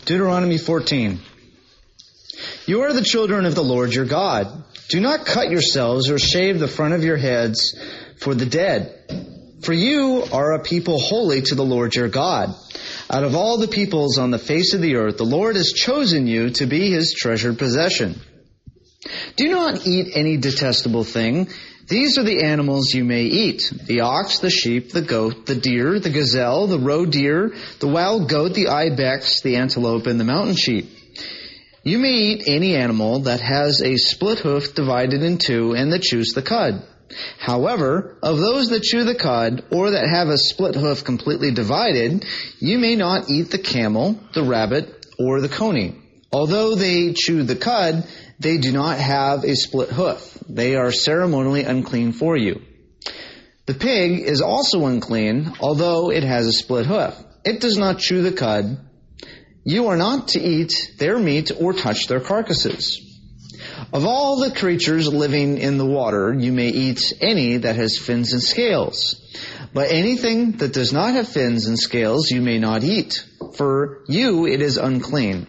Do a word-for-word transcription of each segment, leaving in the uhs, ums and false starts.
Deuteronomy fourteen. You are the children of the Lord your God. Do not cut yourselves or shave the front of your heads for the dead. For you are a people holy to the Lord your God. Out of all the peoples on the face of the earth, the Lord has chosen you to be his treasured possession. Do not eat any detestable thing. These are the animals you may eat: the ox, the sheep, the goat, the deer, the gazelle, the roe deer, the wild goat, the ibex, the antelope, and the mountain sheep. You may eat any animal that has a split hoof divided in two and that chews the cud. However, of those that chew the cud, or that have a split hoof completely divided, you may not eat the camel, the rabbit, or the coney. Although they chew the cud, they do not have a split hoof. They are ceremonially unclean for you. The pig is also unclean, although it has a split hoof. It does not chew the cud. You are not to eat their meat or touch their carcasses. Of all the creatures living in the water, you may eat any that has fins and scales. But anything that does not have fins and scales you may not eat. For you it is unclean.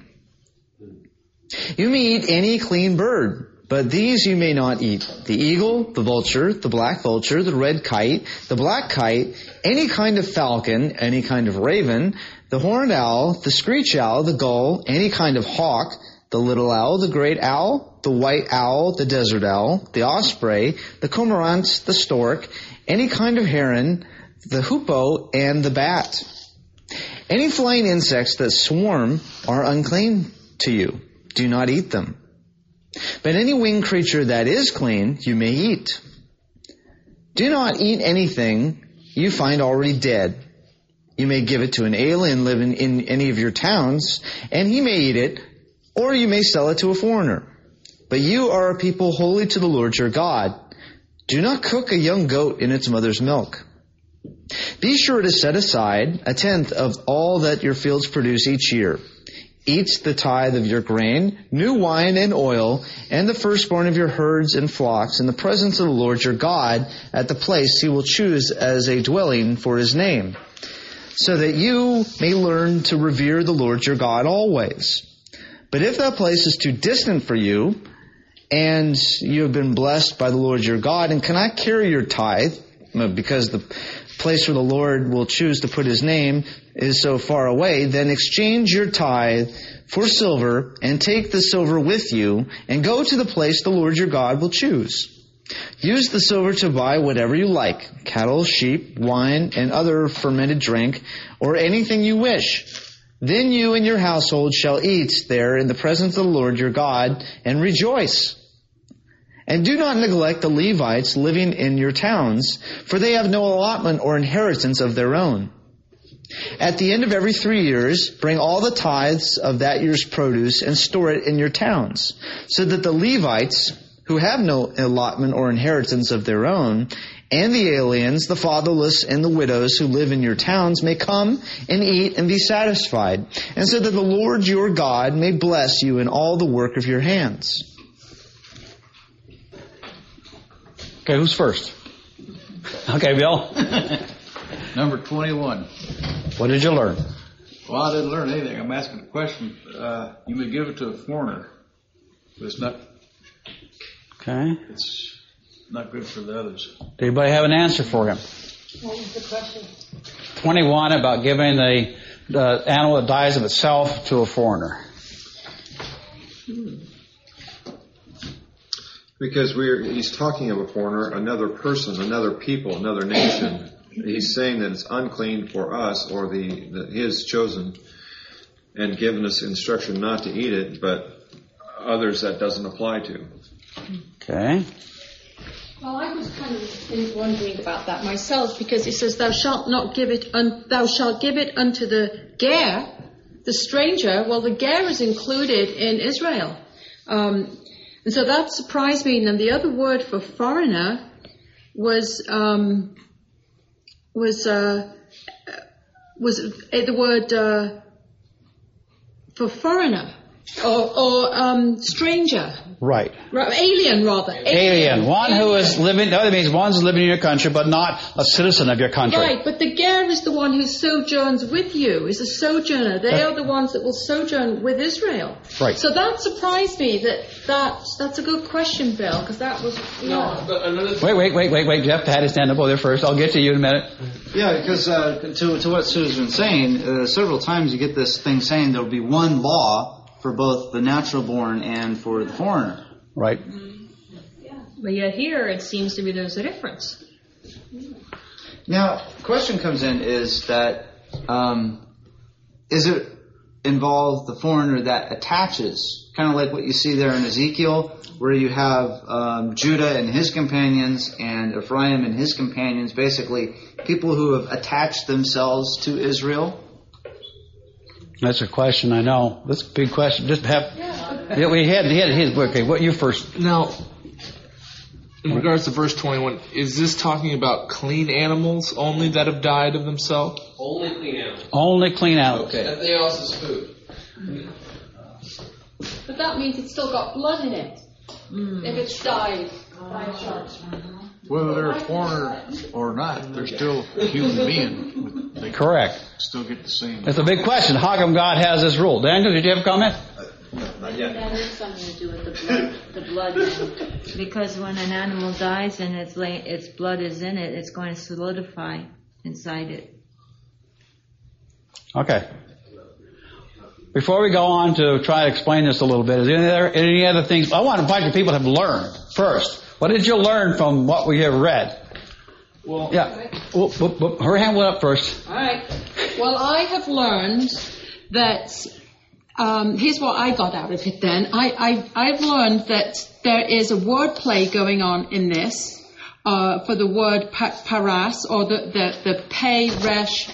You may eat any clean bird, but these you may not eat: the eagle, the vulture, the black vulture, the red kite, the black kite, any kind of falcon, any kind of raven, the horned owl, the screech owl, the gull, any kind of hawk, the little owl, the great owl, the white owl, the desert owl, the osprey, the cormorant, the stork, any kind of heron, the hoopoe, and the bat. Any flying insects that swarm are unclean to you. Do not eat them. But any winged creature that is clean, you may eat. Do not eat anything you find already dead. You may give it to an alien living in any of your towns, and he may eat it, or you may sell it to a foreigner. But you are a people holy to the Lord your God. Do not cook a young goat in its mother's milk. Be sure to set aside a tenth of all that your fields produce each year. Eat the tithe of your grain, new wine and oil, and the firstborn of your herds and flocks in the presence of the Lord your God at the place he will choose as a dwelling for his name, so that you may learn to revere the Lord your God always. But if that place is too distant for you, and you have been blessed by the Lord your God and cannot carry your tithe, because the place where the Lord will choose to put his name is so far away, then exchange your tithe for silver and take the silver with you and go to the place the Lord your God will choose. Use the silver to buy whatever you like: cattle, sheep, wine, and other fermented drink, or anything you wish. Then you and your household shall eat there in the presence of the Lord your God and rejoice. And do not neglect the Levites living in your towns, for they have no allotment or inheritance of their own. At the end of every three years, bring all the tithes of that year's produce and store it in your towns, so that the Levites, who have no allotment or inheritance of their own, and the aliens, the fatherless, and the widows who live in your towns may come and eat and be satisfied, and so that the Lord your God may bless you in all the work of your hands. Okay, who's first? Okay, Bill. Number twenty-one. What did you learn? Well, I didn't learn anything. I'm asking a question. Uh, you may give it to a foreigner, but it's not. Okay. It's not good for the others. Does anybody have an answer for him? What was the question? twenty-one, about giving the, the animal that dies of itself to a foreigner. Hmm. Because we're, he's talking of a foreigner, another person, another people, another nation. He's saying that it's unclean for us, or the, the his chosen, and given us instruction not to eat it, but others that doesn't apply to. Okay. Well, I was kind of wondering about that myself, because it says, "Thou shalt not give it, un- thou shalt give it unto the ger, the stranger." Well, the ger is included in Israel. Um, And so that surprised me. And the other word for foreigner was um, was uh, was uh, the word uh, for foreigner. or, or um, stranger. Right. Ra- Alien, rather. Alien. One who is living, that means one's living in your country, but not a citizen of your country. Right, but the ger is the one who sojourns with you, is a sojourner. They are the ones that will sojourn with Israel. Right. So that surprised me. That, that That's a good question, Bill, because that was... No, but another Wait, wait, wait, wait, wait. Jeff had his hand up over there first. I'll get to you in a minute. Yeah, because uh, to, to what Sue's been saying, uh, several times you get this thing saying there will be one law for both the natural born and for the foreigner. Right. But yet here it seems to be there's a difference. Now, the question comes in is that, um, is it involve the foreigner that attaches, kind of like what you see there in Ezekiel, where you have um, Judah and his companions and Ephraim and his companions, basically people who have attached themselves to Israel? That's a question, I know. That's a big question. Just have... Yeah, we had, he had his... Okay, what you first... Now, in regards to verse twenty-one, is this talking about clean animals only that have died of themselves? Only clean animals. Only clean animals. Okay. Everything else is food. But that means it's still got blood in it. Mm. If it's died by a shark. Whether they're a foreigner or not, they're still a human being. They Correct. still get the same. That's a big question. How come God has this rule? Daniel, did you have a comment? Not yet. That has something to do with the blood, the blood, because when an animal dies and its la- its blood is in it, it's going to solidify inside it. Okay. Before we go on to try to explain this a little bit, is there any other, any other things? I want a bunch of people to have learned first. What did you learn from what we have read? Well, yeah. Whoop, whoop, whoop. Her hand went up first. All right. Well, I have learned that, um, here's what I got out of it then. I, I, I've learned that there is a word play going on in this uh, for the word pa- paras, or the, the, the pei, resh,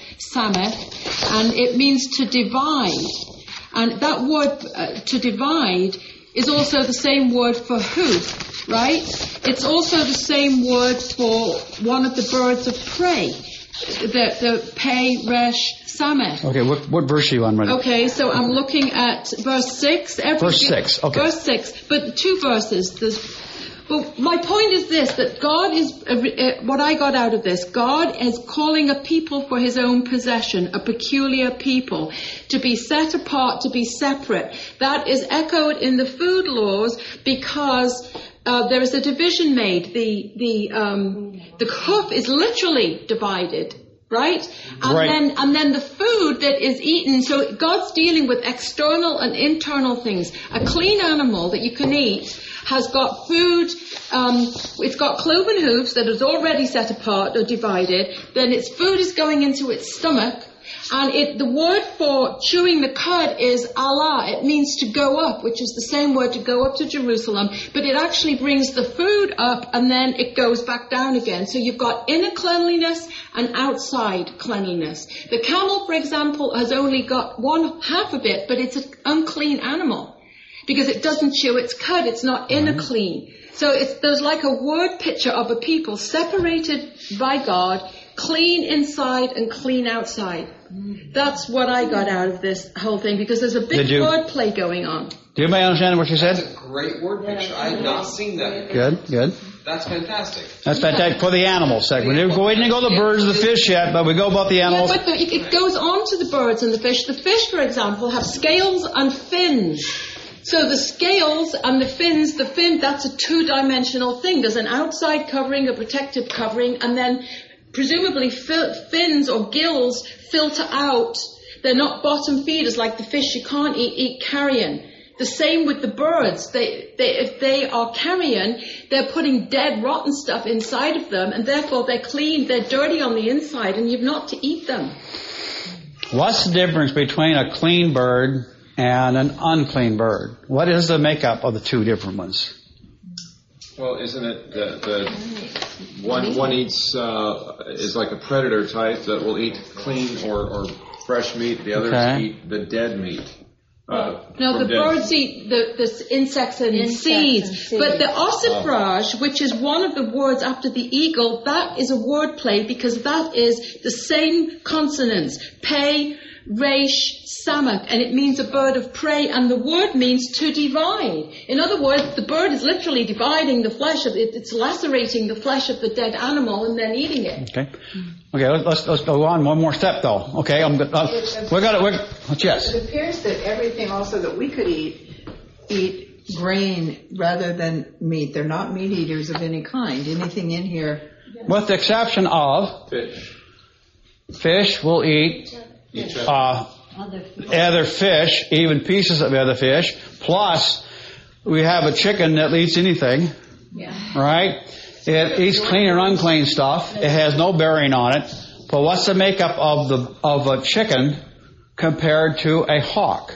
sameth, and it means to divide. And that word uh, to divide is also the same word for hoof, right? It's also the same word for one of the birds of prey, the, the pei, resh, sameth. Okay, what, what verse are you on right now? Okay, so I'm looking at verse six. Every, Verse six, okay. Verse six, but two verses. There's, well, my point is this, that God is, uh, uh, what I got out of this, God is calling a people for his own possession, a peculiar people, to be set apart, to be separate. That is echoed in the food laws because uh, there is a division made. The, the, um, the hoof is literally divided. Right? And right. then and then the food that is eaten, so God's dealing with external and internal things. A clean animal that you can eat has got food, um, it's got cloven hooves that is already set apart or divided, then its food is going into its stomach, and it, the word for chewing the cud is Allah. It means to go up, which is the same word to go up to Jerusalem, but it actually brings the food up and then it goes back down again. So you've got inner cleanliness and outside cleanliness. The camel, for example, has only got one half of it, but it's an unclean animal because it doesn't chew its cud. It's not inner clean. So it's, there's like a word picture of a people separated by God, clean inside and clean outside. That's what I got out of this whole thing, because there's a big you- word play going on. Do you understand what you said? That's a great word picture. I have not seen that before. Good, good. That's fantastic. That's fantastic for the animal segment. We didn't go to the birds or the fish yet, but we go about the Yeah, animals. but the, it, it goes on to the birds and the fish. The fish, for example, have scales and fins. So the scales and the fins, the fin, that's a two-dimensional thing. There's an outside covering, a protective covering, and then presumably fi- fins or gills filter out. They're not bottom feeders like the fish. You can't eat, eat carrion. The same with the birds. They, they, if they are carrion, they're putting dead, rotten stuff inside of them, and therefore they're clean, they're dirty on the inside, and you've not to eat them. What's the difference between a clean bird and an unclean bird? What is the makeup of the two different ones? Well, isn't it the, the one one eats uh, is like a predator type that will eat clean or, or fresh meat. The others Okay. eat the dead meat. Uh, No, from the dead- birds eat the, the insects and Insects seeds. and seeds. But the ossifrage, which is one of the words after the eagle, that is a word play because that is the same consonants. Pei, Reish Samak, and it means a bird of prey, and the word means to divide. In other words, the bird is literally dividing the flesh of it. It's lacerating the flesh of the dead animal and then eating it. Okay. Okay, let's let's go on one more step though. Okay, I'm good. Uh, we're gonna we're yes. It appears that everything also that we could eat, eat grain rather than meat. They're not meat eaters of any kind. Anything in here, with the exception of Fish. Fish will eat uh, other fish, even pieces of other fish. Plus, we have a chicken that eats anything. yeah. Right? It eats clean and unclean stuff. It has no bearing on it. But what's the makeup of the of a chicken compared to a hawk?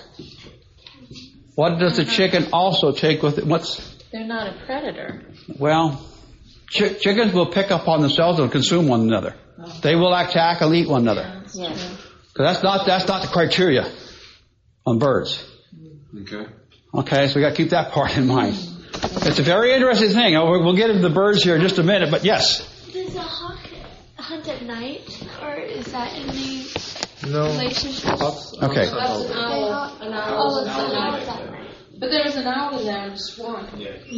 What does the chicken also take with it? What's They're not a predator. well, ch- chickens will pick up on themselves and consume one another. They will attack and eat one another. Yeah. So that's not that's not the criteria on birds. Okay. Okay, so we got to keep that part in mind. It's a very interesting thing. We'll get into the birds here in just a minute, but yes. Does a hawk hunt at night, or is that in the No. relationship? Okay. That's an owl. An owl. Oh, it's An an owl. owl at night. But there is an owl in there and a swan.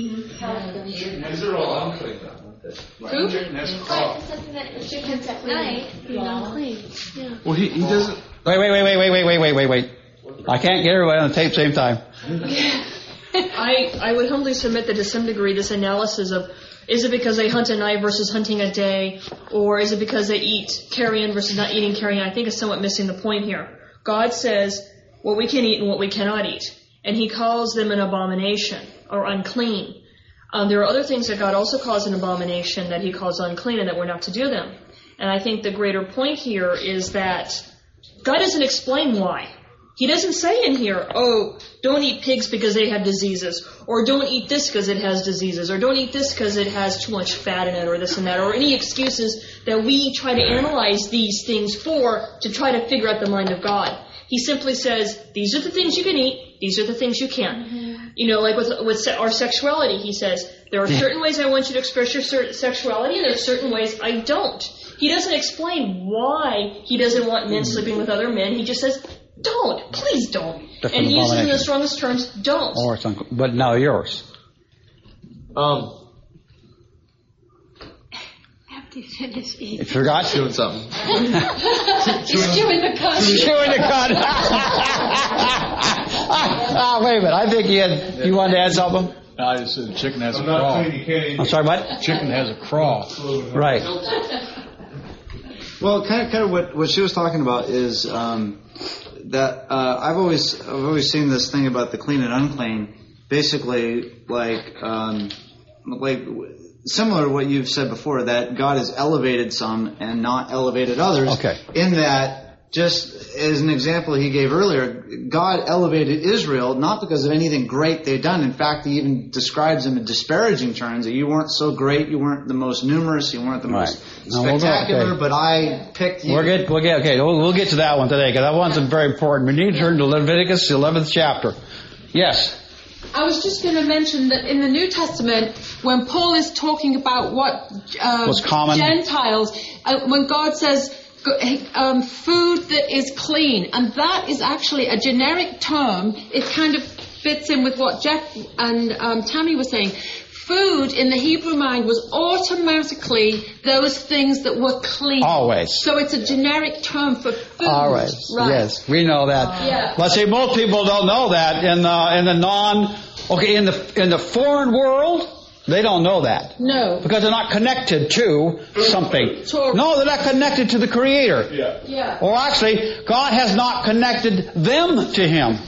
These are all unclean though. Who? But something that chickens at night, you know, clean. Yeah. Well, he, he doesn't. Wait, wait, wait, wait, wait, wait, wait, wait, wait, wait. I can't get everybody on the tape same time. I, I would humbly submit that to some degree this analysis of is it because they hunt at night versus hunting a day, or is it because they eat carrion versus not eating carrion, I think is somewhat missing the point here. God says what we can eat and what we cannot eat, and he calls them an abomination or unclean. Um, there are other things that God also calls an abomination that he calls unclean and that we're not to do them. And I think the greater point here is that God doesn't explain why. He doesn't say in here, oh, don't eat pigs because they have diseases, or don't eat this because it has diseases, or don't eat this because it has too much fat in it, or this and that, or any excuses that we try to analyze these things for to try to figure out the mind of God. He simply says, these are the things you can eat, these are the things you can't. Mm-hmm. You know, like with, with our sexuality, he says, there are certain ways I want you to express your sexuality, and there are certain ways I don't. He doesn't explain why he doesn't want men sleeping with other men. He just says, don't. Please don't. Different and he uses in the abomination. strongest terms, don't. Or it's uncle. But now yours. Um, Have to finish eating. You forgot to. doing something. He's chewing the cud. Chewing the cud. Ah, wait a minute. I think you had, you wanted to add something? No, I just said the chicken has a I'm not craw. saying you can't eat I'm sorry, what? Chicken has a craw. Right. Well, kind of, kind of what, what she was talking about is um, that uh, I've always I've always seen this thing about the clean and unclean, basically like um, like similar to what you've said before, that God has elevated some and not elevated others. Okay. In that, just as an example he gave earlier, God elevated Israel not because of anything great they'd done. In fact, he even describes them in disparaging terms, that you weren't so great, you weren't the most numerous, you weren't the Right. most No, we'll go- spectacular, okay. but I picked you. We'll get, we'll get, okay, we'll, we'll get to that one today, because that one's very important. We need to turn to Leviticus, the eleventh chapter. Yes. I was just going to mention that in the New Testament, when Paul is talking about what uh, What's common. Gentiles, uh, when God says um, food that is clean, and that is actually a generic term, it kind of fits in with what Jeff and um, Tammy were saying. Food in the Hebrew mind was automatically those things that were clean. Always. So it's a generic term for food. All right. Right. Yes, we know that. Uh, yeah. But see, most people don't know that in the in the non. Okay, in the in the foreign world, they don't know that No. because they're not connected to something. No, they're not connected to the Creator. Yeah. Yeah. Or actually, God has not connected them to Him.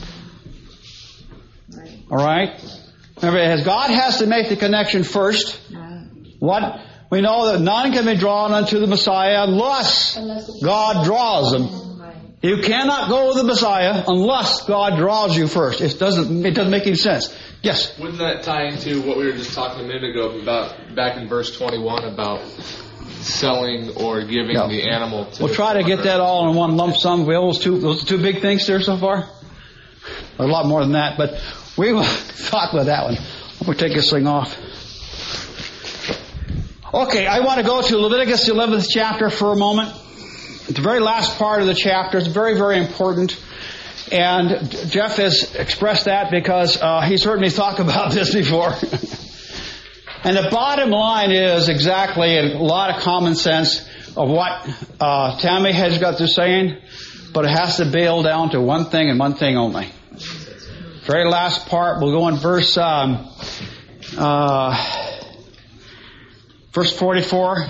All right. Remember, as God has to make the connection first. What we know that none can be drawn unto the Messiah unless God draws them. You cannot go with the Messiah unless God draws you first. It doesn't. It doesn't make any sense. Yes. Wouldn't that tie into what we were just talking a minute ago about back in verse twenty-one about selling or giving Yeah. the animal to We'll the try to get foreigner? that all in one lump sum. We those two those two big things there so far. A lot more than that, but we will talk about that one. We'll take this thing off. Okay, I want to go to Leviticus the eleventh chapter for a moment. the very last part of the chapter is very, very important. And Jeff has expressed that because uh, he's heard me talk about this before. And the bottom line is exactly a lot of common sense of what uh, Tammy has got to saying, but it has to boil down to one thing and one thing only. Very last part, we'll go in verse um, uh, verse forty-four.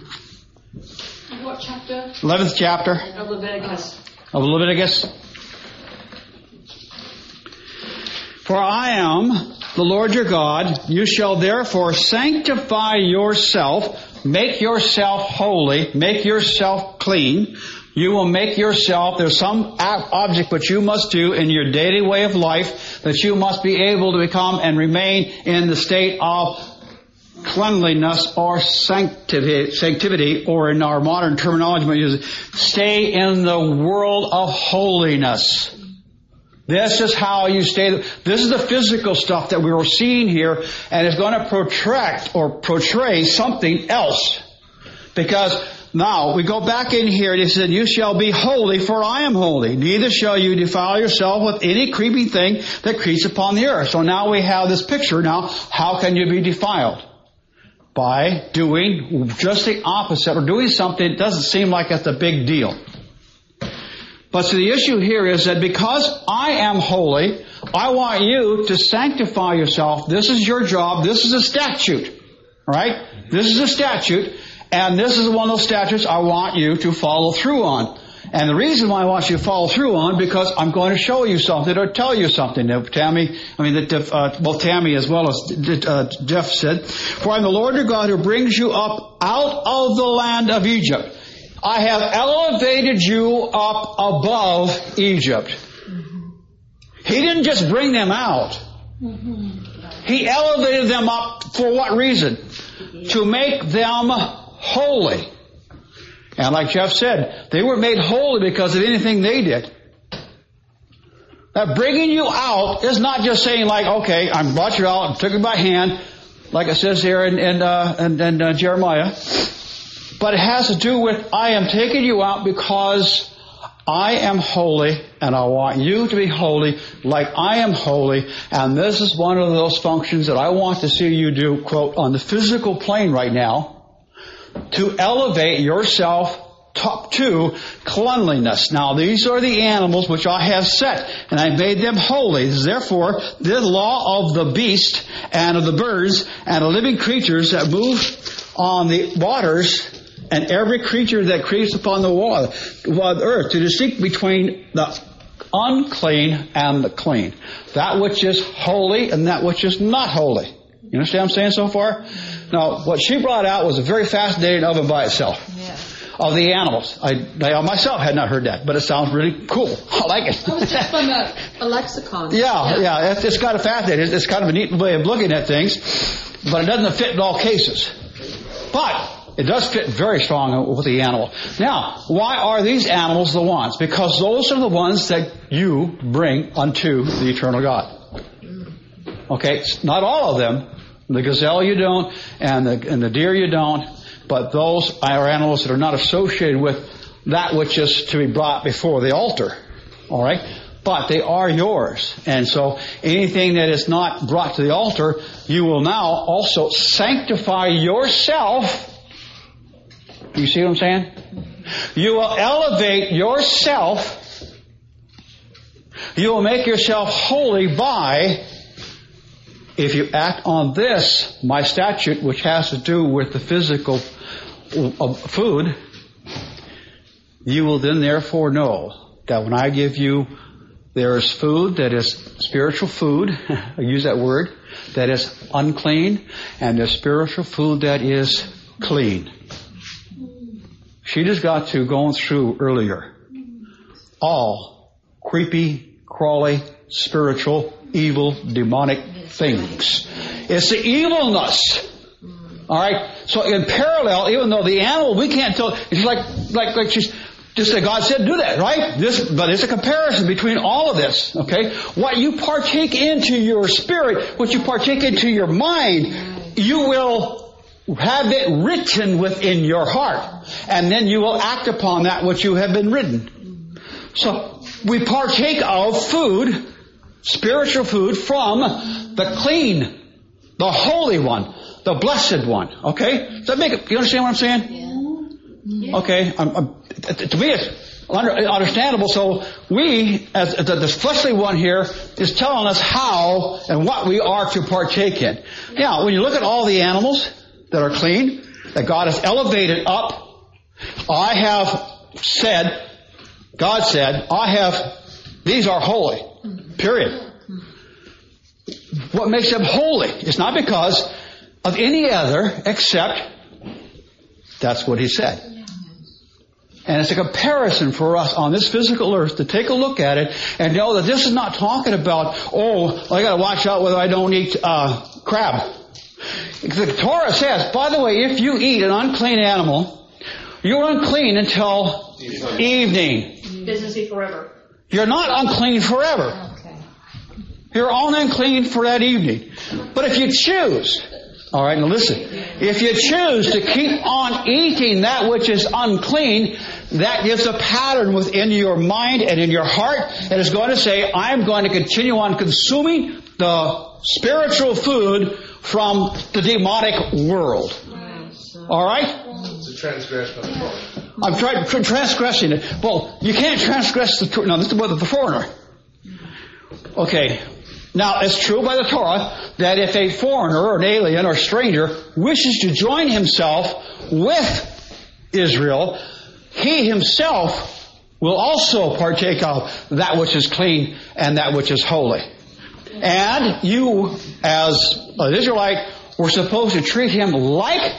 What chapter? eleventh chapter Of Leviticus. of Leviticus. For I am the Lord your God. You shall therefore sanctify yourself, make yourself holy, make yourself clean. You will make yourself, there's some object which you must do in your daily way of life that you must be able to become and remain in the state of cleanliness or sanctity, sanctity, or in our modern terminology, we use stay in the world of holiness. This is how you stay. This is the physical stuff that we were seeing here, and it's going to protract or portray something else. Because now we go back in here and it said, you shall be holy, for I am holy. Neither shall you defile yourself with any creeping thing that creeps upon the earth. So now we have this picture. Now, how can you be defiled? By doing just the opposite, or doing something that doesn't seem like it's a big deal. But so the issue here is that because I am holy, I want you to sanctify yourself. This is your job. This is a statute. All right? This is a statute. And this is one of those statutes I want you to follow through on. And the reason why I want you to follow through on, because I'm going to show you something or tell you something. Now, Tammy, I mean, that uh, both Tammy as well as uh, Jeff said, for I'm the Lord your God who brings you up out of the land of Egypt. I have elevated you up above Egypt. Mm-hmm. He didn't just bring them out. Mm-hmm. He elevated them up for what reason? To make them holy. And like Jeff said, they were made holy because of anything they did. Now, bringing you out is not just saying like, okay, I brought you out and took you by hand, like it says here in, in, uh, in, in uh, Jeremiah. But it has to do with, I am taking you out because I am holy, and I want you to be holy like I am holy. And this is one of those functions that I want to see you do, quote, on the physical plane right now, to elevate yourself top to cleanliness. Now, these are the animals which I have set, and I made them holy. Therefore, the law of the beast and of the birds and the living creatures that move on the waters, and every creature that creeps upon the water, the earth, to distinguish between the unclean and the clean. That which is holy and that which is not holy. You understand what I'm saying so far? Now, what she brought out was a very fascinating of it by itself. Yeah. Of the animals. I, I myself had not heard that, but it sounds really cool. I like it. That was just from a, a lexicon. Yeah, yeah. yeah it's, it's kind of fascinating. It's kind of a neat way of looking at things, but it doesn't fit in all cases. But it does fit very strong with the animal. Now, why are these animals the ones? Because those are the ones that you bring unto the eternal God. Okay, not all of them. The gazelle you don't, and the, and the deer you don't, but those are animals that are not associated with that which is to be brought before the altar. All right? But they are yours. And so anything that is not brought to the altar, you will now also sanctify yourself. You see what I'm saying? You will elevate yourself. You will make yourself holy by, if you act on this, my statute, which has to do with the physical food, you will then therefore know that when I give you, there is food that is spiritual food, I use that word, that is unclean, and there's spiritual food that is clean. She just got to going through earlier. All creepy, crawly, spiritual, evil, demonic things. It's the evilness. Alright? So in parallel, even though the animal, we can't tell, it's like, like, like she's, just that God said do that, right? This, but it's a comparison between all of this, okay? What you partake into your spirit, what you partake into your mind, you will have it written within your heart. And then you will act upon that which you have been written. So, we partake of food, spiritual food, from the clean, the holy one, the blessed one. Okay? Does that make it, you understand what I'm saying? Yeah. Okay. I'm, I'm, to me, it's understandable. So we, as the, the fleshly one here, is telling us how and what we are to partake in. Now, when you look at all the animals that are clean, that God has elevated up, I have said, God said, I have, these are holy. Period. What makes them holy? It's not because of any other except that's what He said. And it's a comparison for us on this physical earth to take a look at it and know that this is not talking about, oh, I got to watch out whether I don't eat uh, crab. The Torah says, by the way, if you eat an unclean animal, you're unclean until evening. Business eat forever. You're not unclean forever. Okay. You're only unclean for that evening. But if you choose, all right, now listen, if you choose to keep on eating that which is unclean, that gives a pattern within your mind and in your heart, and it's going to say, I'm going to continue on consuming the spiritual food from the demonic world. All right? It's a transgression of the Torah. I'm trying tra- transgressing it. Well, you can't transgress the Torah. No, this is with the foreigner. Okay. Now, it's true by the Torah that if a foreigner or an alien or stranger wishes to join himself with Israel, he himself will also partake of that which is clean and that which is holy. And you, as an Israelite, were supposed to treat him like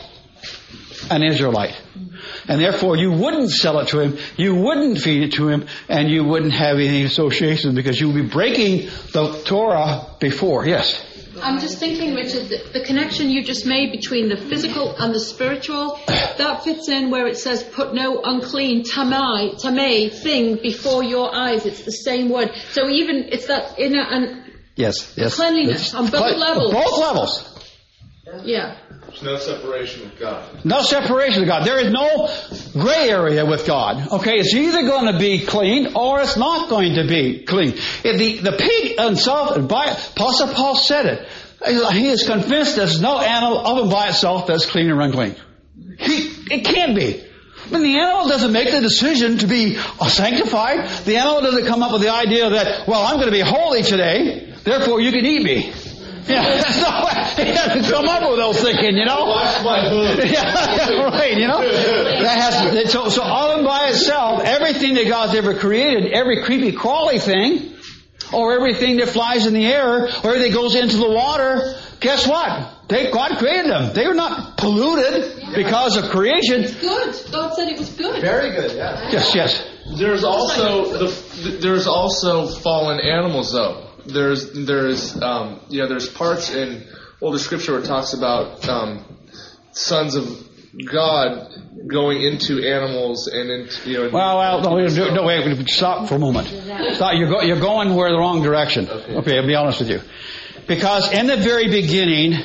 an Israelite. And therefore you wouldn't sell it to him, you wouldn't feed it to him, and you wouldn't have any association because you would be breaking the Torah before. Yes? I'm just thinking, Richard, that the connection you just made between the physical and the spiritual, that fits in where it says, put no unclean tamai, tamei thing before your eyes. It's the same word. So even, it's that inner and yes, yes. cleanliness on both Cle- levels. Both levels. Yeah. There's no separation with God. No separation with God. There is no gray area with God. Okay, it's either going to be clean or it's not going to be clean. If the, the pig himself, by, Apostle Paul said it, he is convinced there's no animal of and by itself that's clean or unclean. He, it can't be. I mean, the animal doesn't make the decision to be sanctified. The animal doesn't come up with the idea that, well, I'm going to be holy today, therefore you can eat me. Yeah, so he hasn't come up with those thinking, you know. Watch my hood. Yeah, right, you know. That has so so all and by itself, everything that God's ever created, every creepy crawly thing, or everything that flies in the air, or everything that goes into the water, guess what? They God created them. They were not polluted yeah. because of creation. It's good. God said it was good. Very good. Yeah. Yes, yes. There's also the there's also fallen animals though. There's there's um, you know there's parts in older scripture where it talks about um, sons of God going into animals and into, you know. Well, well, no, no, no wait, stop for a moment. Stop. You're go, you're going where the wrong direction. Okay. okay, I'll be honest with you, because in the very beginning,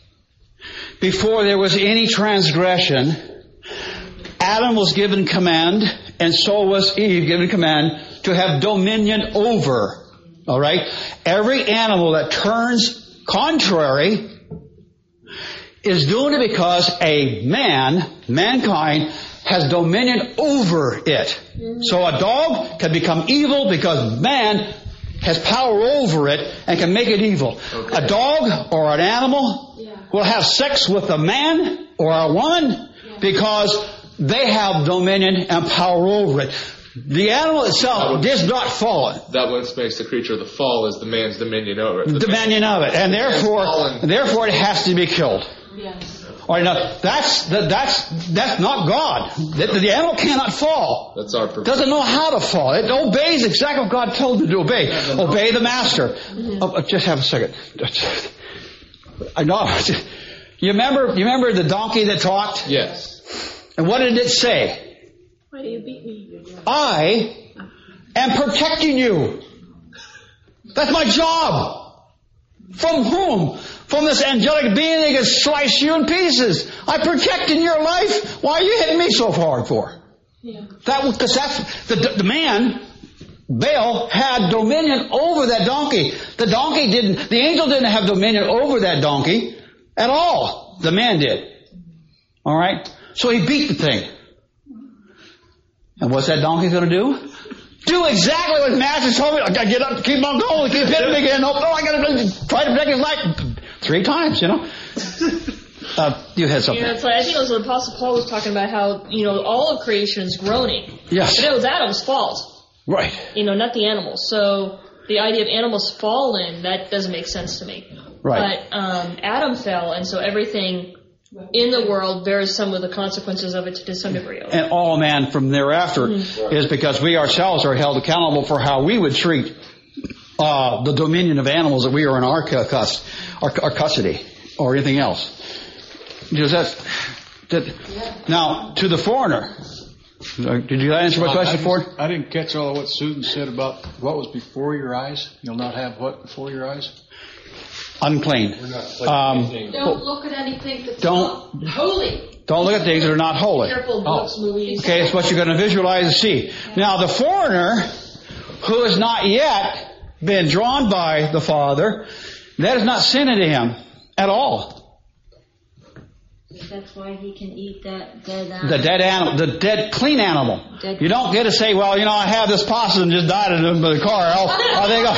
before there was any transgression, Adam was given command, and so was Eve given command to have dominion over. All right? Every animal that turns contrary is doing it because a man, mankind, has dominion over it. So a dog can become evil because man has power over it and can make it evil. Okay. A dog or an animal yeah. will have sex with a man or a woman yeah. because they have dominion and power over it. The animal itself is not fallen. That what makes the creature of the fall is the man's dominion over it. The dominion of it. And therefore, therefore it has to be killed. Yes. All right, now, that's, that's, that's not God. The, the animal cannot fall. That's our purpose. Doesn't know how to fall. It obeys exactly what God told it to obey. Obey the master. Mm-hmm. Oh, just have a second. I know. You remember, you remember the donkey that talked? Yes. And what did it say? Why do you beat me? I am protecting you. That's my job. From whom? From this angelic being that can slice you in pieces. I'm protecting your life. Why are you hitting me so hard for? Yeah. That because that's the, the man, Baal, had dominion over that donkey. The donkey didn't, the angel didn't have dominion over that donkey at all. The man did. Alright? So he beat the thing. And what's that donkey going to do? Do exactly what his master told me. I got to get up, keep on going, keep hitting me again. No, no, I got to try to protect his life. Three times, you know. Uh, you had something. You know, it's like, I think it was the Apostle Paul was talking about how, you know, all of creation is groaning. Yes. But it was Adam's fault. Right. You know, not the animals. So the idea of animals falling, that doesn't make sense to me. Right. But um, Adam fell, and so everything in the world bears some of the consequences of it to some degree. And all man from thereafter mm-hmm. is because we ourselves are held accountable for how we would treat uh, the dominion of animals that we are in our, cus- our, our custody or anything else. Does that, that, now, to the foreigner, did you answer my question, I, I Ford? Just, I didn't catch all of what Susan said about what was before your eyes. You'll not have what before your eyes? Unclean. Um, don't look at anything that's don't, not holy. Don't look at things that are not holy. Careful books, oh. movies. Okay, it's what you're going to visualize and see. Now, the foreigner who has not yet been drawn by the Father, that is not sin into him at all. That's why he can eat that dead animal. The dead animal, the dead clean animal. Dead you don't get to say, well, you know, I have this possum and just died in the car. I'll, I'll think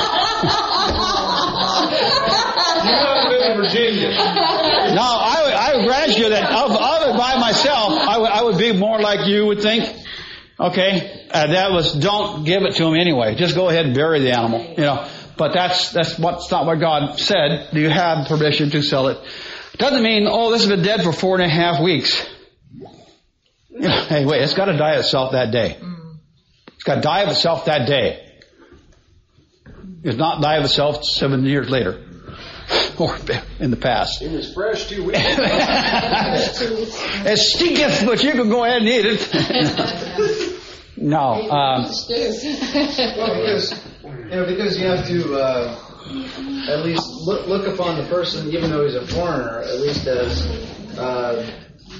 You haven't been in Virginia. No, I would, I would grant you that of, of it by myself, I would, I would be more like you would think. Okay, uh, that was don't give it to him anyway. Just go ahead and bury the animal. You know, but that's that's what's not what God said. Do you have permission to sell it? Doesn't mean oh this has been dead for four and a half weeks. You know, hey, wait, it's got to die of itself that day. It's got to die of itself that day. It's not die of itself seven years later. Or in the past. It was fresh two weeks. It stinketh, but you can go ahead and eat it. No. Um, well, because, you know, because you have to uh, at least look, look upon the person, even though he's a foreigner, at least as uh,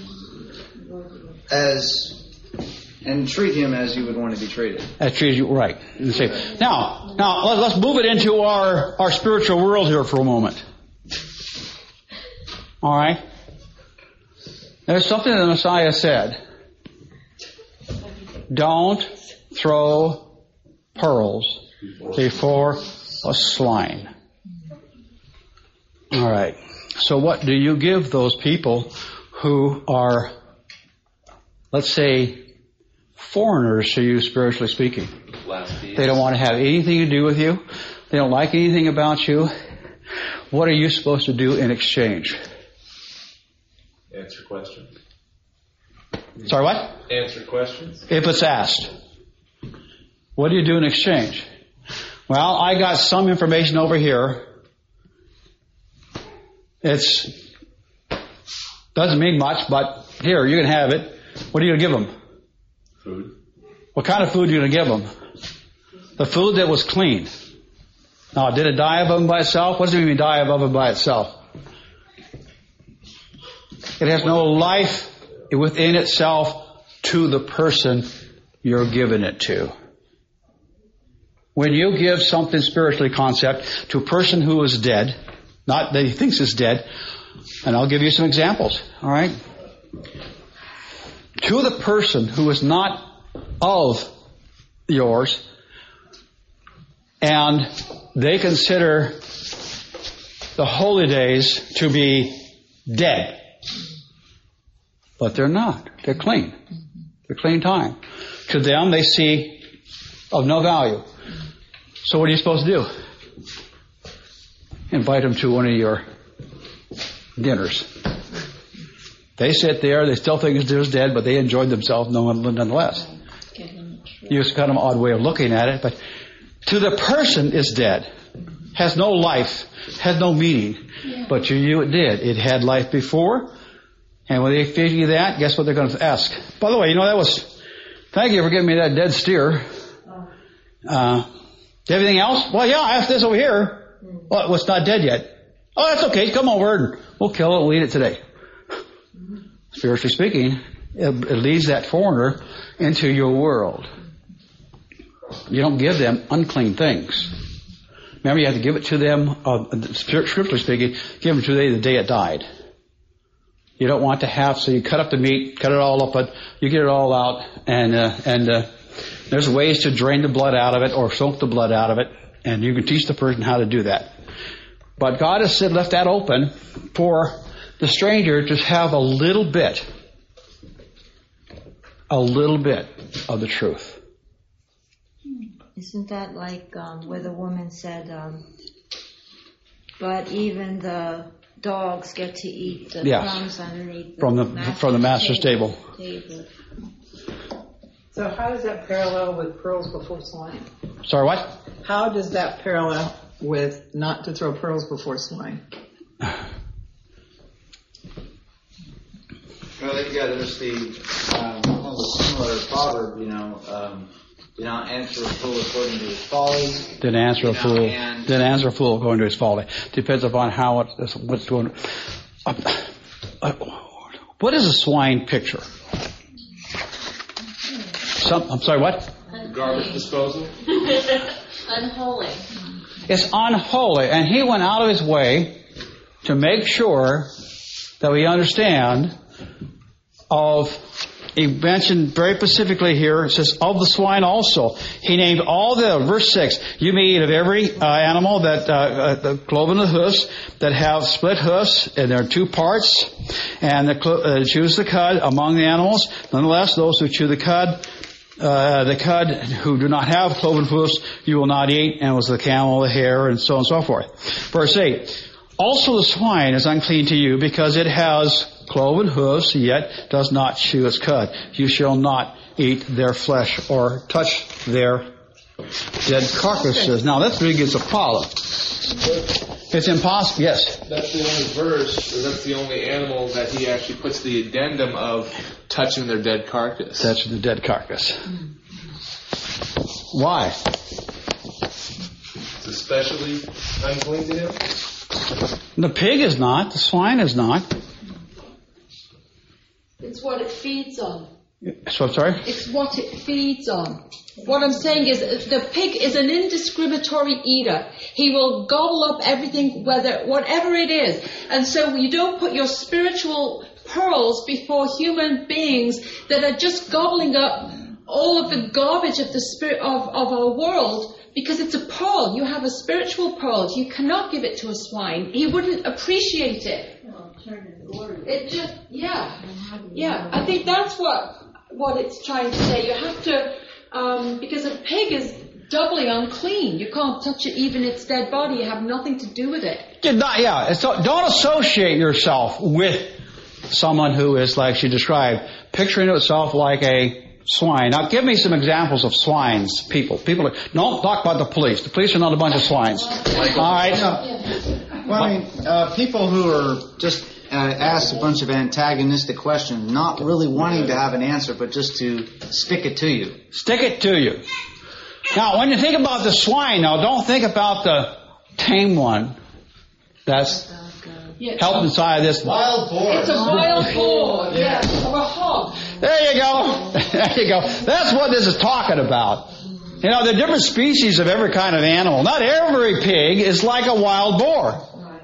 as and treat him as you would want to be treated. As treated you right. Now, now let's move it into our our spiritual world here for a moment. All right. There's something that the Messiah said. Don't throw pearls before a swine. All right. So what do you give those people who are, let's say, foreigners to you, spiritually speaking? They don't want to have anything to do with you. They don't like anything about you. What are you supposed to do in exchange? Answer questions. Sorry, what? Answer questions. If it's asked. What do you do in exchange? Well, I got some information over here. It's doesn't mean much, but here, you can have it. What are you going to give them? Food. What kind of food are you going to give them? The food that was clean. Now, did it die of them by itself? What does it mean die of it by itself? It has no life within itself to the person you're giving it to. When you give something spiritually concept to a person who is dead, not that he thinks is dead, and I'll give you some examples, all right? To the person who is not of yours, and they consider the holy days to be dead. But they're not. They're clean. They're clean time. To them, they see of no value. So what are you supposed to do? Invite them to one of your dinners. They sit there, they still think it's dead, but they enjoyed themselves nonetheless. Use kind of an odd way of looking at it, but to the person it's dead. Has no life, has no meaning. But to you it did. It had life before. And when they feed you that, guess what they're going to ask? By the way, you know, that was, thank you for giving me that dead steer. Uh, do you have anything else? Well, yeah, I have this over here. Well, it's not dead yet. Oh, that's okay. Come over and we'll kill it. We'll eat it today. Spiritually speaking, it, it leads that foreigner into your world. You don't give them unclean things. Remember, you have to give it to them, uh, scripturally speaking, give them to them the day it died. You don't want to have, so you cut up the meat, cut it all up, but you get it all out, and uh, and uh, there's ways to drain the blood out of it or soak the blood out of it, and you can teach the person how to do that. But God has said, left that open for the stranger to have a little bit, a little bit of the truth. Isn't that like um, where the woman said, um, but even the dogs get to eat the yes. crumbs underneath the from the master's from the master's table. table. So how does that parallel with pearls before swine? Sorry, what? How does that parallel with not to throw pearls before swine? Well, you got to see um, kind of a similar proverb, you know. Um, Do not answer a fool according to his folly. Didn't answer a know, fool. and Didn't answer a fool according to his folly. Depends upon how it, what's going. Uh, uh, what is a swine picture? Some, I'm sorry, what? Garbage disposal. Unholy. It's unholy, and he went out of his way to make sure that we understand of. He mentioned very specifically here, it says, of the swine also. He named all the, verse six, you may eat of every uh, animal that, uh, uh, the cloven the hoofs, that have split hoofs, and there are two parts, and the, uh, chews the cud among the animals. Nonetheless, those who chew the cud, uh, the cud who do not have cloven hoofs, you will not eat, and it was the camel, the hare, and so on and so forth. Verse eight, also the swine is unclean to you, because it has cloven hoofs, yet does not chew its cud. You shall not eat their flesh or touch their dead carcasses. Now that's where it gets a problem. It's impossible. Yes? That's the only verse, or that's the only animal that he actually puts the addendum of touching their dead carcass. Touching the dead carcass. Why? It's especially unclean to him? The pig is not. The swine is not. It's what it feeds on. So I'm sorry? It's what it feeds on. What I'm saying is the pig is an indiscriminatory eater. He will gobble up everything, whether whatever it is. And so you don't put your spiritual pearls before human beings that are just gobbling up all of the garbage of the spirit of, of our world, because it's a pearl. You have a spiritual pearl. You cannot give it to a swine. He wouldn't appreciate it. It just, yeah, yeah. I think that's what what it's trying to say. You have to, um, because a pig is doubly unclean. You can't touch it, even its dead body. You have nothing to do with it. Yeah, not, yeah. So don't associate yourself with someone who is, like she described, picturing itself like a swine. Now, give me some examples of swines, people. People. Don't talk about the police. The police are not a bunch of swines. All right. No. Well, I mean, uh, people who are just uh, asked a bunch of antagonistic questions, not really wanting to have an answer, but just to stick it to you. Stick it to you. Now, when you think about the swine, now don't think about the tame one that's yes. held inside this wild boar. It's a wild boar, yes, yeah. Or a hog. There you go. There you go. That's what this is talking about. You know, there are different species of every kind of animal. Not every pig is like a wild boar.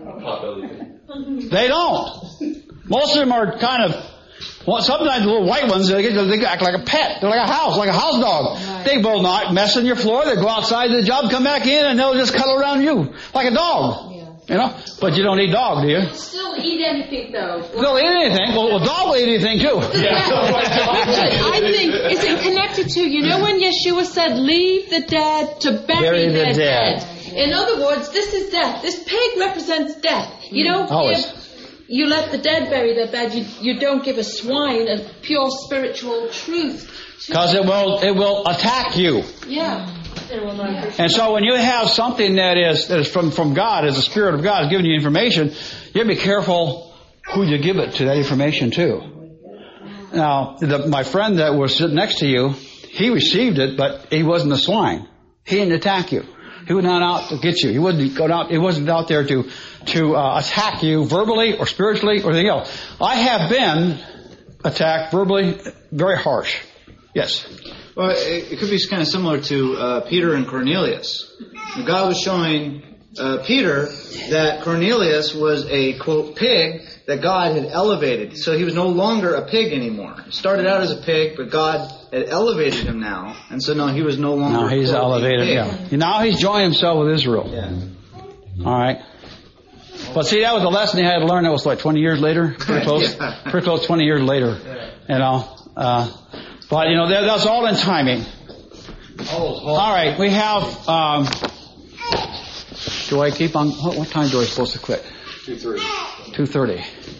They don't. Most of them are kind of, well, sometimes the little white ones, they, they act like a pet. They're like a house, like a house dog. Right. They will not mess on your floor. They go outside the job, come back in, and they'll just cuddle around you like a dog. Yeah. You know? But you don't eat dog, do you? They'll still eat anything, though. They'll eat anything. Well, a dog will eat anything, too. Yeah. I think, is it connected to, you know when Yeshua said, leave the dead to bury, bury their the dead. dead? In other words, this is death. This pig represents death. You don't Always. give, you let the dead bury their dead. You, you don't give a swine a pure spiritual truth. Because it will, it will attack you. Yeah. And so when you have something that is, that is from, from God, as the Spirit of God is giving you information, you have to be careful who you give it to, that information to. Now, the, my friend that was sitting next to you, he received it, but he wasn't a swine. He didn't attack you. He was not out to get you. He wasn't going out. He wasn't out there to to uh, attack you verbally or spiritually or anything else. I have been attacked verbally, very harsh. Yes. Well, it, it could be kind of similar to uh, Peter and Cornelius. God was showing uh, Peter that Cornelius was a, quote, pig that God had elevated. So he was no longer a pig anymore. He started out as a pig, but God had elevated him now. And so now he was no longer Now he's quote, elevated, yeah. Now he's joined himself with Israel. Yeah. All right. But see, that was a lesson he had to learn. That was like twenty years later. Pretty close. yeah. Pretty close twenty years later. You know. Uh, but, you know, that, that's all in timing. All right. We have... Um, do I keep on... What, what time do I supposed to quit? two thirty. two thirty.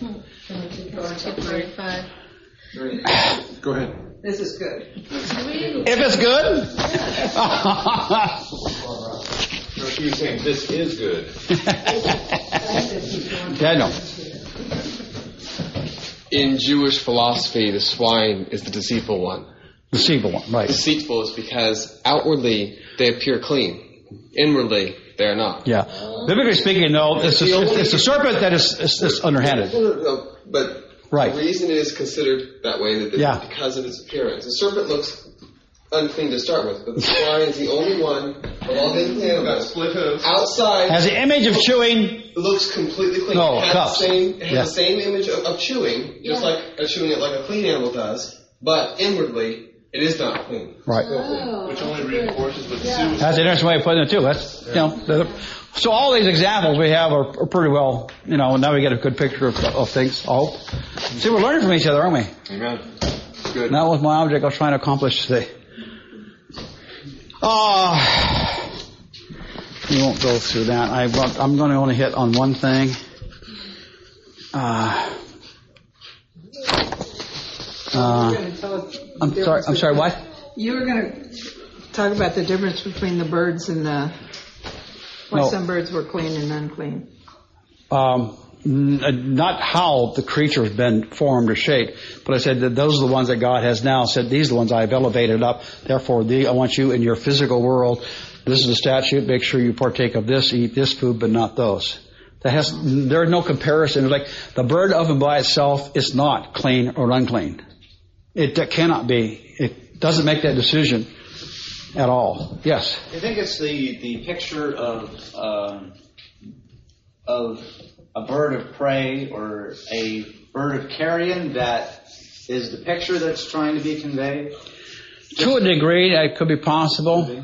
Go ahead. This is good. If it's good? No, she was saying this is good. Daniel. In Jewish philosophy, the swine is the deceitful one. Deceitful one, right. Deceitful is because outwardly they appear clean. Inwardly, they are not. Yeah. Biblically speaking, though, it's a, it's, it's a serpent that is, is, is underhanded. But right. The reason it is considered that way is yeah. because of its appearance. The serpent looks unclean to start with, but the swine is the only one of all the animals outside has the image of chewing. Looks completely clean. No, it has, cups. the same, it has yeah. the same image of, of chewing, just yeah. like a chewing it like a clean animal does, but inwardly it is not clean. Right. Oh, Which only reinforces what the yeah. Sue was That's an interesting way of putting it too. That's yeah. you know. The, so all these examples we have are, are pretty well, you know. Now we get a good picture of, of things. I hope. See, we're learning from each other, aren't we? Amen. Good. And that was my object I was trying to accomplish today. Ah, uh, we won't go through that. I, I'm going to only hit on one thing. Uh, uh, I'm sorry. I'm sorry. What? You were going to talk about the difference between the birds and the why no. some birds were clean and unclean. Um, n- not how the creature has been formed or shaped, but I said that those are the ones that God has now said. These are the ones I have elevated up. Therefore, the, I want you in your physical world. This is a statute. Make sure you partake of this, eat this food, but not those. That has, there is no comparison. It's like the bird oven by itself is not clean or unclean. It, it cannot be. It doesn't make that decision at all. Yes? I think it's the, the picture of uh, of a bird of prey or a bird of carrion that is the picture that's trying to be conveyed. To a degree, that could be possible.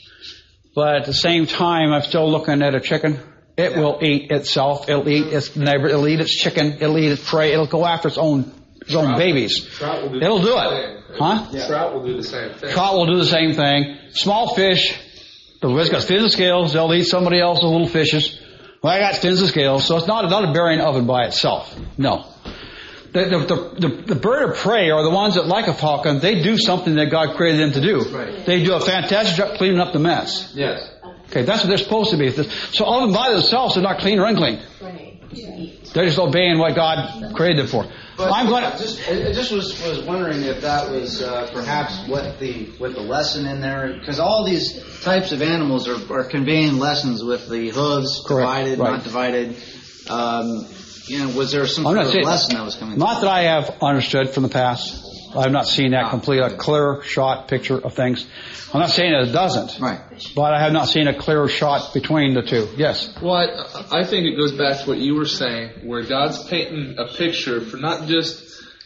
But at the same time, I'm still looking at a chicken. It yeah. will eat itself. It'll eat its neighbor. It'll eat its chicken. It'll eat its prey. It'll go after its own its own Trout, babies. Trout will do It'll do it. it. Huh? Yeah. Trout will do the same thing. Trout will do the same thing. Small fish, the one's got fins and scales. They'll eat somebody else's little fishes. Well, I got fins and scales, so it's not, not a bearing oven by itself. No. The, the, the, the, the bird of prey are the ones that, like a falcon, they do something that God created them to do. Right. They do a fantastic job cleaning up the mess. Yes. Okay, that's what they're supposed to be. So all of them by themselves are not clean or unclean. They're just obeying what God created them for. But I'm going to just, I just was, was wondering if that was uh, perhaps what the what the lesson in there, because all these types of animals are, are conveying lessons with the hooves Correct. divided, Right. not divided. Um, you know, was there some I'm sort not of saying, lesson that was coming? Not that I have understood from the past. I've not seen that complete, a clear shot picture of things. I'm not saying that it doesn't. Right. But I have not seen a clear shot between the two. Yes. Well, I, I think it goes back to what you were saying, where God's painting a picture for not just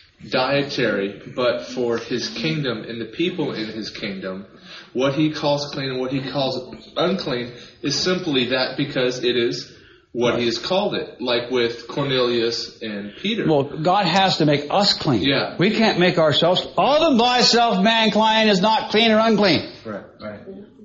dietary, but for His kingdom and the people in His kingdom. What He calls clean and what He calls unclean is simply that because it is what He has called it, like with Cornelius and Peter. Well, God has to make us clean. Yeah. We can't make ourselves. All of thyself, mankind, is not clean or unclean. Right, right.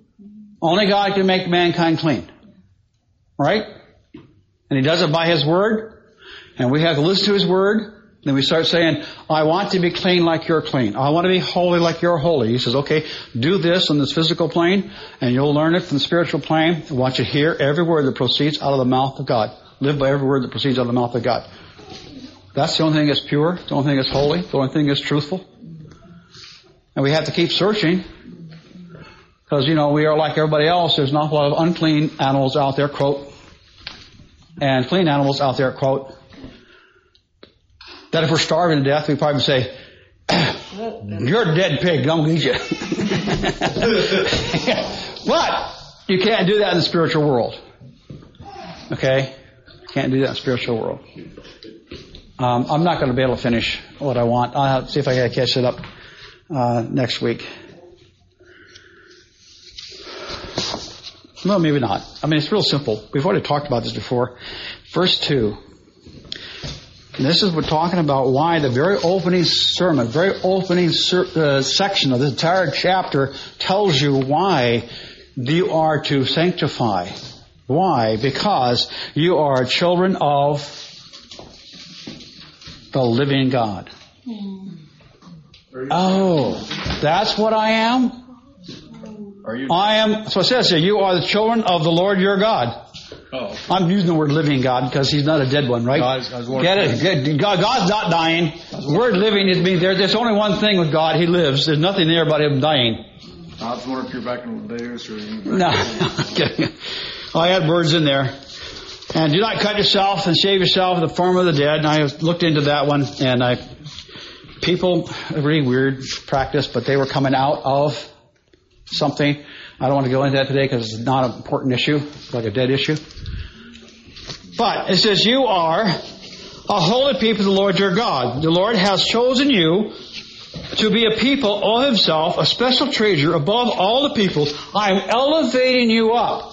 Only God can make mankind clean. Right? And He does it by His Word. And we have to listen to His Word. Then we start saying, I want to be clean like you're clean. I want to be holy like you're holy. He says, okay, do this on this physical plane, and you'll learn it from the spiritual plane. I want you to hear every word that proceeds out of the mouth of God. Live by every word that proceeds out of the mouth of God. That's the only thing that's pure. The only thing that's holy. The only thing that's truthful. And we have to keep searching. Because, you know, we are like everybody else. There's an awful lot of unclean animals out there, quote, and clean animals out there, quote, that if we're starving to death, we probably say, you're a dead pig, don't eat you. But you can't do that in the spiritual world. Okay? Can't do that in the spiritual world. Um, I'm not going to be able to finish what I want. I'll have to see if I can catch it up uh, next week. No, maybe not. I mean, it's real simple. We've already talked about this before. Verse two. And this is, we're talking about why the very opening sermon, very opening ser- uh, section of this entire chapter tells you why you are to sanctify. Why? Because you are children of the living God. Oh, that's what I am? Are you? I am, so it says here, you are the children of the Lord your God. Oh. I'm using the word living God because he's not a dead one, right? God's, God's Get it? Get, God, God's not dying. The word living is means there, there's only one thing with God. He lives. There's nothing there about him dying. I was wondering if you're back in the days or you. No. I had words in there. And do not cut yourself and shave yourself in the form of the dead. And I looked into that one, and I, people, a really weird practice, but they were coming out of something. I don't want to go into that today because it's not an important issue. It's like a dead issue. But it says, you are a holy people to the Lord your God. The Lord has chosen you to be a people of himself, a special treasure above all the people. I am elevating you up.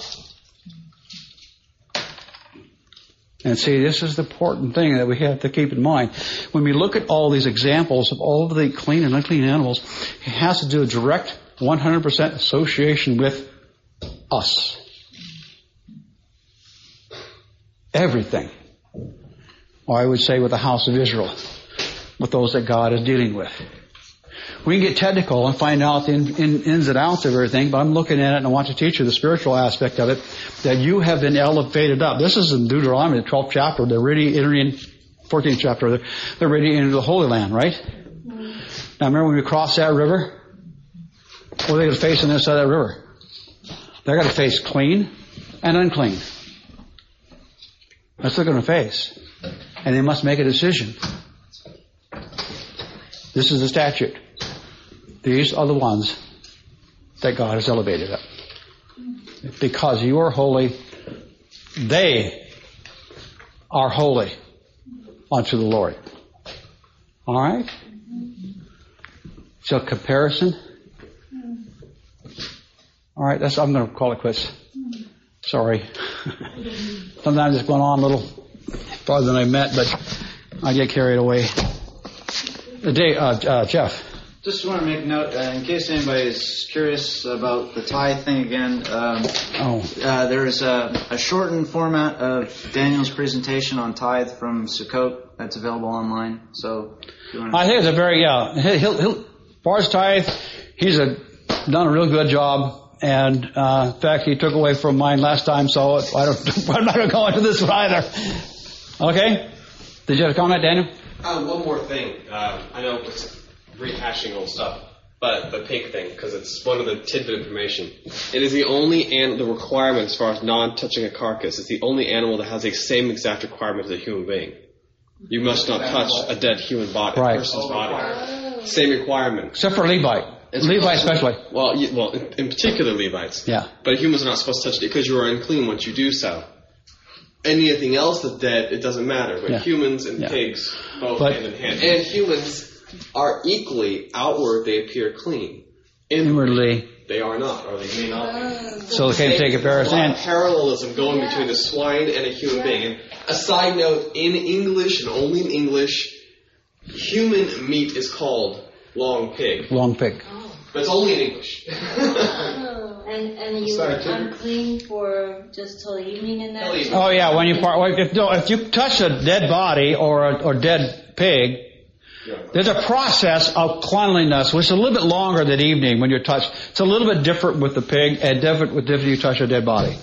And see, this is the important thing that we have to keep in mind. When we look at all these examples of all of the clean and unclean animals, it has to do a direct one hundred percent association with us. Everything. Or I would say with the house of Israel, with those that God is dealing with. We can get technical and find out the in, in, ins and outs of everything, but I'm looking at it and I want to teach you the spiritual aspect of it, that you have been elevated up. This is in Deuteronomy, the twelfth chapter. They're really entering, fourteenth chapter, they're, they're really into the Holy Land, right? Now remember when we crossed that river? What are they going to face on this side of that river? They're going to face clean and unclean. That's what they're going to face. And they must make a decision. This is the statute. These are the ones that God has elevated up. Because you are holy, they are holy unto the Lord. All right? So comparison. All right, that's, I'm going to call it quits. Sorry. Sometimes it's going on a little farther than I meant, but I get carried away. The day, uh, uh, Jeff. Just want to make a note, uh, in case anybody's curious about the tithe thing again. Um, oh. uh, there is a, a shortened format of Daniel's presentation on tithe from Sukkot that's available online. So, if you want to I think it's a very yeah. He'll, he'll, as far as tithe, he's a done a real good job. And uh, in fact, he took away from mine last time, so I don't, I'm not going to go into this one either. Okay? Did you have a comment, Daniel? Uh, one more thing. Uh, I know it's rehashing old stuff, but the pig thing, because it's one of the tidbit information. It is the only and the requirement as far as non-touching a carcass. It's the only animal that has the same exact requirement as a human being. You must not touch a dead human body, right. a person's body. Same requirement. Except for Levite. It's Levite especially. Well, you, well, in, in particular Levites. Yeah. But humans are not supposed to touch it because you are unclean once you do so. Anything else that's dead, it doesn't matter. But yeah. humans and yeah. pigs, both but, hand in hand. And humans are equally outward, they appear clean. Inwardly, they are not, or they may not be. So they can't take comparison. There's a lot of parallelism going yeah. between a swine and a human yeah. being. And a side note, in English, and only in English, human meat is called long pig. Long pig. But it's only in English. oh, and and you were unclean for just till evening in that? Oh yeah, when you part, if, no, if you touch a dead body or a or dead pig, yeah. there's a process of cleanliness, which is a little bit longer than evening when you're touched. It's a little bit different with the pig and different with if you touch a dead body.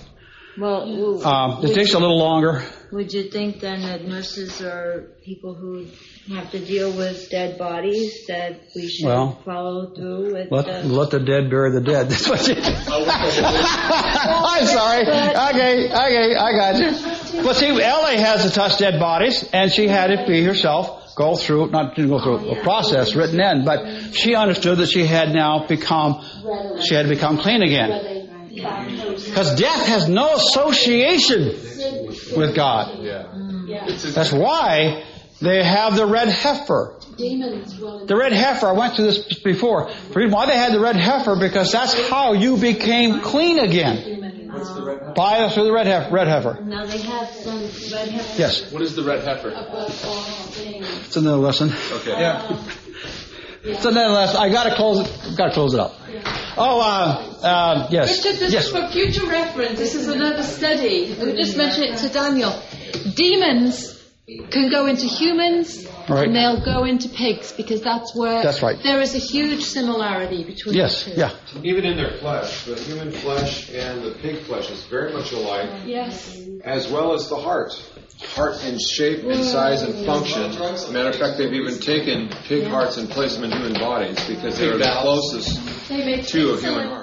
Well, Um, it takes a little longer. would you think then that nurses are people who have to deal with dead bodies, that we should Well, follow through with Let, the... let the dead bury the dead. That's what you... I'm sorry. Okay, okay, I got you. Well, see, Ellie has to touch dead bodies, and she had it be herself go through, not to go through a process written in, but she understood that she had now become, she had become clean again. Because death has no association with God. That's why they have the red heifer. The red heifer, I went through this before. The reason why they had the red heifer, because that's how you became clean again. By through the red heifer. Red heifer. Now they have some red heifer. Yes. What is the red heifer? It's another lesson. Okay. Yeah. It's another lesson. I gotta close it. Gotta close it up. Oh, uh, uh, yes. Richard, this yes. is for future reference. This is another study. We just mentioned it to Daniel. Demons can go into humans, Right. and they'll go into pigs, because that's where That's right. there is a huge similarity between Yes. the two. Yeah. Even in their flesh, the human flesh and the pig flesh is very much alike, Yes. as well as the heart. Heart in shape and size and function. Matter of fact, they've even taken pig hearts and placed them in human bodies because they're the closest They make to a excellent human heart.